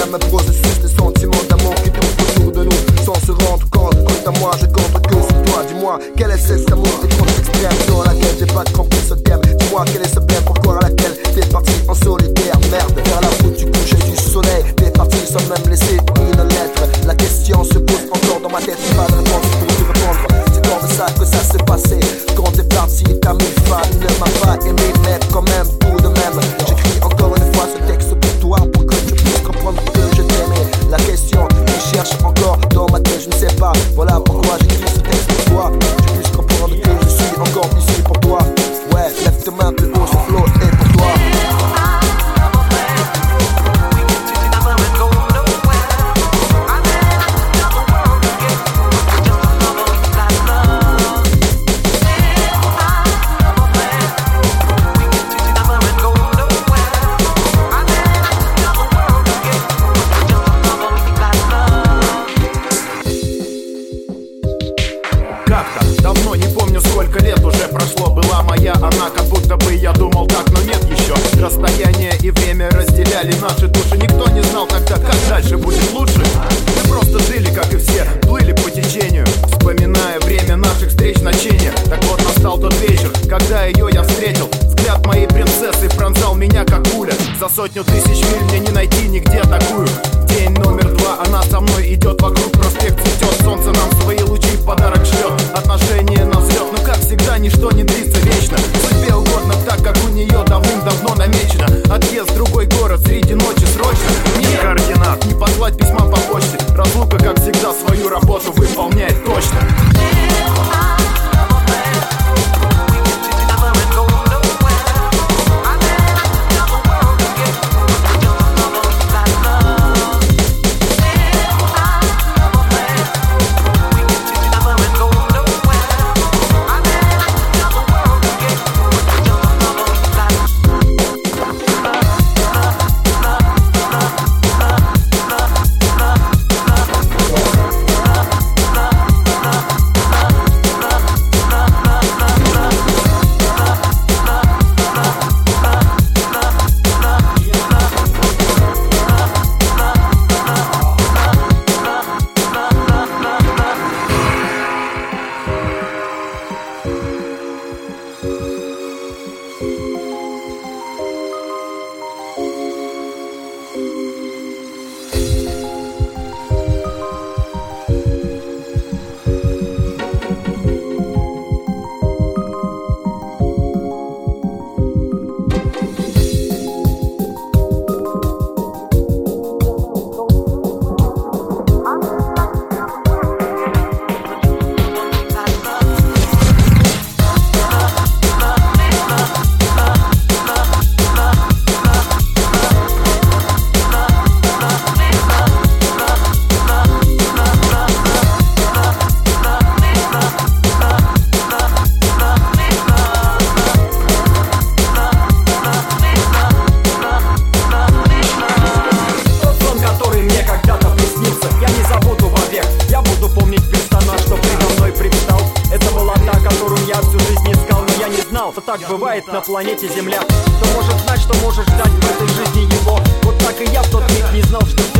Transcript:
même processus, les sentiments d'amour qui tournent autour de nous sans se rendre compte. Quant à moi, je compte que sur toi. Dis-moi, quel est cet amour étrange extrême dans laquelle j'ai pas compris ce thème. Dis-moi, quel est ce bien pourquoi à laquelle t'es parti en solitaire. Merde, vers la route du coucher du soleil, t'es parti sans même laisser une lettre. La question se pose encore dans ma tête, pas de réponse pour te répondre. C'est dans de ça que ça s'est passé. Quand t'es parti, t'as mis fan, ne m'a pas aimé, mais quand même, tout de même. J'écris encore une fois ce texte pour toi, pour que tu puisses comprendre que je t'aimais. La question qui cherche encore dans ma tête, je ne sais pas. Voilà pourquoi j'écris ce texte pour toi. Tu puisses comprendre que je suis encore ici pour toi. Ouais, lève tes mains plus haut, ce flow est pour toi. Давно, не помню сколько лет уже прошло. Была моя она, как будто бы я думал так, но нет еще. Расстояние и время разделяли наши души. Никто не знал тогда, как дальше будет лучше. Мы просто жили, как и все, плыли по течению, вспоминая время наших встреч, ночения. Так вот настал тот вечер, когда ее я встретил. Взгляд моей принцессы пронзал меня, как пуля. За 100 000 миль мне не найти нигде такую. День номер 2, она со мной идет вокруг, проспект цветет. Солнце нам свои лучи в подарок шлет. Отношения на взлет, но как всегда ничто не длится вечно. Судьбе угодно так, как у нее давным-давно намечено. Отъезд в другой город среди ночи срочно. Нет координат, не послать письма по почте. Разлука, как всегда, свою работу выполняет точно. Так бывает на планете Земля. Кто может знать, что можешь ждать в этой жизни его? Вот так и я в тот миг не знал, что